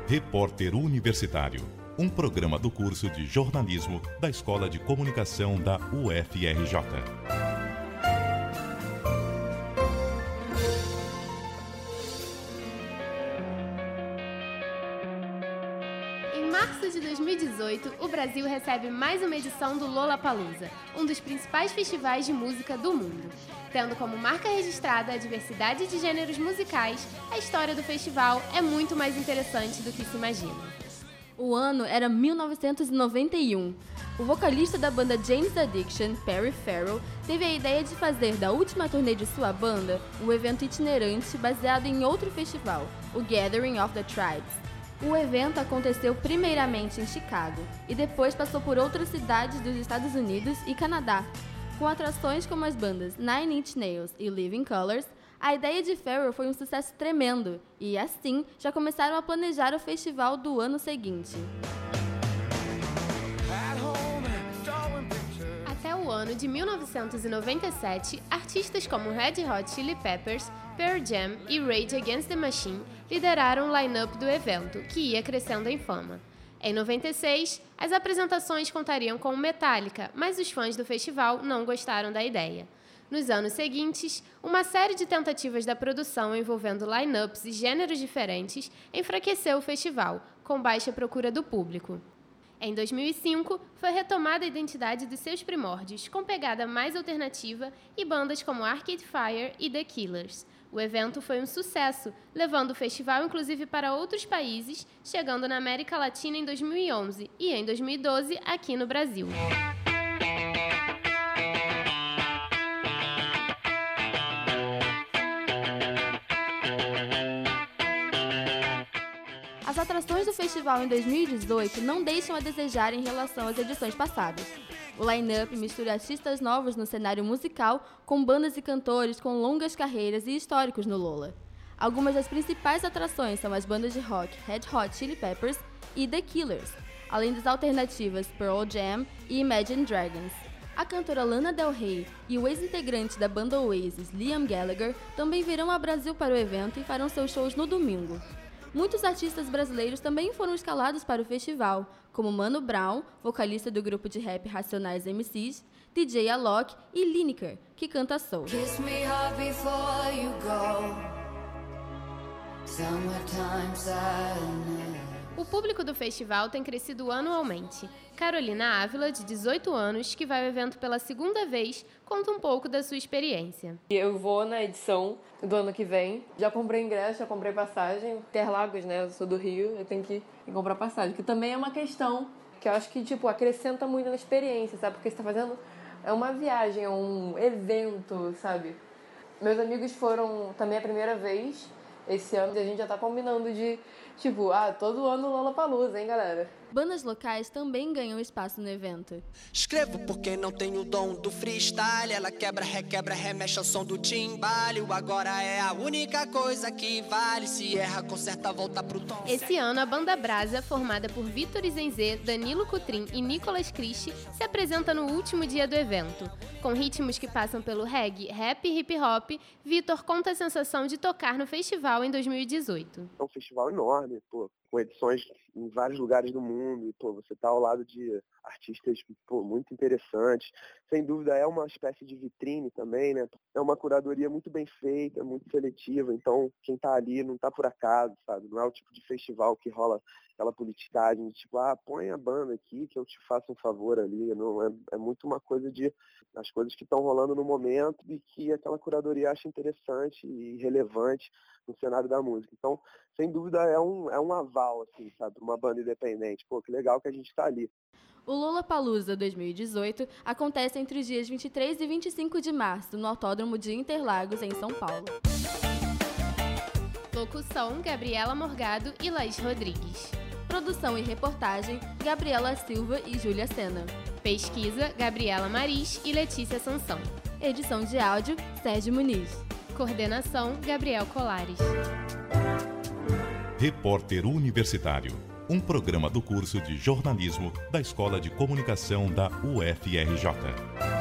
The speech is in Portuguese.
Repórter Universitário, um programa do curso de jornalismo da Escola de Comunicação da UFRJ. Em março de 2018, o Brasil recebe mais uma edição do Lollapalooza, um dos principais festivais de música do mundo. Tendo como marca registrada a diversidade de gêneros musicais, a história do festival é muito mais interessante do que se imagina. O ano era 1991. O vocalista da banda Jane's Addiction, Perry Farrell, teve a ideia de fazer da última turnê de sua banda um evento itinerante baseado em outro festival, o Gathering of the Tribes. O evento aconteceu primeiramente em Chicago e depois passou por outras cidades dos Estados Unidos e Canadá. Com atrações como as bandas Nine Inch Nails e Living Colours, a ideia de Farrell foi um sucesso tremendo e, assim, já começaram a planejar o festival do ano seguinte. Até o ano de 1997, artistas como Red Hot Chili Peppers, Pearl Jam e Rage Against the Machine lideraram o line-up do evento, que ia crescendo em fama. Em 96, as apresentações contariam com Metallica, mas os fãs do festival não gostaram da ideia. Nos anos seguintes, uma série de tentativas da produção envolvendo line-ups e gêneros diferentes enfraqueceu o festival, com baixa procura do público. Em 2005, foi retomada a identidade dos seus primórdios, com pegada mais alternativa e bandas como Arcade Fire e The Killers. O evento foi um sucesso, levando o festival inclusive para outros países, chegando na América Latina em 2011 e em 2012 aqui no Brasil. As atrações do festival em 2018 não deixam a desejar em relação às edições passadas. O line-up mistura artistas novos no cenário musical com bandas e cantores com longas carreiras e históricos no Lolla. Algumas das principais atrações são as bandas de rock Red Hot Chili Peppers e The Killers, além das alternativas Pearl Jam e Imagine Dragons. A cantora Lana Del Rey e o ex-integrante da banda Oasis, Liam Gallagher, também virão ao Brasil para o evento e farão seus shows no domingo. Muitos artistas brasileiros também foram escalados para o festival, como Mano Brown, vocalista do grupo de rap Racionais MCs, DJ Alok e Lineker, que canta soul. Kiss me hard before you go. Summertime sadness. O público do festival tem crescido anualmente. Carolina Ávila, de 18 anos, que vai ao evento pela segunda vez, conta um pouco da sua experiência. Eu vou na edição do ano que vem. Já comprei ingresso, já comprei passagem. Interlagos, né? Eu sou do Rio, eu tenho que ir comprar passagem. Que também é uma questão que eu acho que, acrescenta muito na experiência, sabe? Porque você tá fazendo uma viagem, um evento, sabe? Meus amigos foram também a primeira vez esse ano e a gente já tá combinando de, todo ano Lollapalooza, hein, galera? Bandas locais também ganham espaço no evento. Escrevo porque não tenho o dom do freestyle. Ela quebra, requebra, remexe ao som do timbalho. Agora é a única coisa que vale. Se erra, conserta, volta pro tom. Esse ano, a banda Brasa, formada por Vitor Izenzê, Danilo Cutrim e Nicolas Christie, se apresenta no último dia do evento. Com ritmos que passam pelo reggae, rap e hip hop, Vitor conta a sensação de tocar no festival em 2018. É um festival enorme, com edições em vários lugares do mundo, e, você tá ao lado de artistas, muito interessantes. Sem dúvida é uma espécie de vitrine também, né? É uma curadoria muito bem feita, muito seletiva, então quem tá ali não tá por acaso, sabe? Não é o tipo de festival que rola aquela politicagem de põe a banda aqui que eu te faço um favor ali. Não, é muito uma coisa de as coisas que estão rolando no momento e que aquela curadoria acha interessante e relevante no cenário da música. Então, sem dúvida, é um aval, assim, sabe, uma banda independente. Que legal que a gente tá ali. O Lollapalooza 2018 acontece entre os dias 23 e 25 de março, no Autódromo de Interlagos, em São Paulo. Locução, Gabriela Morgado e Laís Rodrigues. Produção e reportagem, Gabriela Silva e Júlia Sena. Pesquisa, Gabriela Maris e Letícia Sansão. Edição de áudio, Sérgio Muniz. Coordenação, Gabriel Colares. Repórter Universitário, um programa do curso de jornalismo da Escola de Comunicação da UFRJ.